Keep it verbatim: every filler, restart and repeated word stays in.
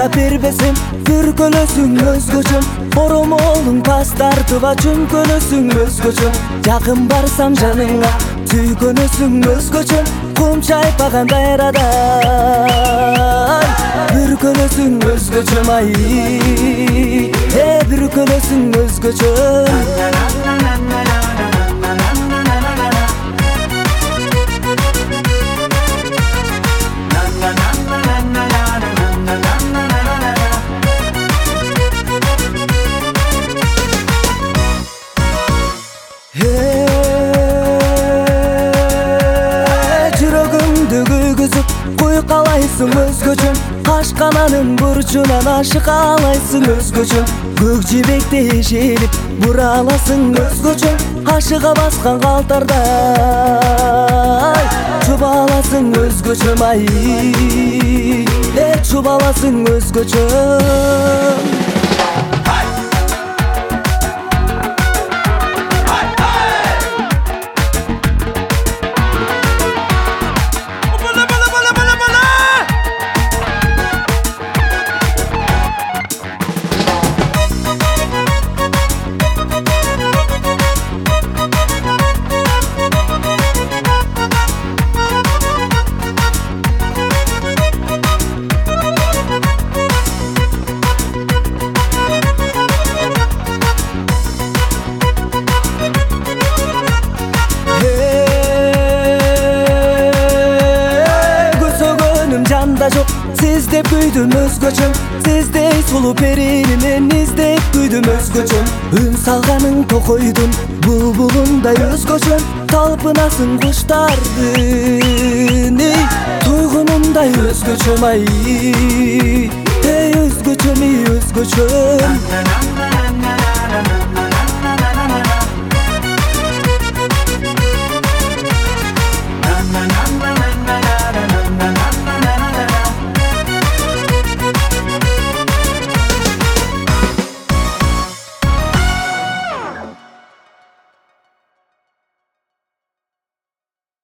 башка бербесем бүркөлөсүң өзгөчөм коромолуң тас тартып чүмкөнөсүң өзгөчөм жакын барсам жаныңа сүйкөнөсүң өзгөчөм кум чайпаган дайрадай бүркөлөсүң өзгөчөм ай э бүркөлөсүң өзгөчөм жүрөгүмдү күйгүзүп куйкалайсың өзгөчөм каш кананын бурчунан ашыкалайсың өзгөчөм көк жибекте ишелип бураласың өзгөчөм ашыга баскан калтардай чубаласың өзгөчөм ай э чубаласың өзгөчөм жанда жок сиздеп күйдүм өзгөчөм сиздей сулуу перини мен издеп күйдүм өзгөчөм үн салганың токойдун булбулундай өзгөчөм талпынасың куштардын эй тойгунундай өзгөчөм ай эй өзгөчөм эй өзгөчөм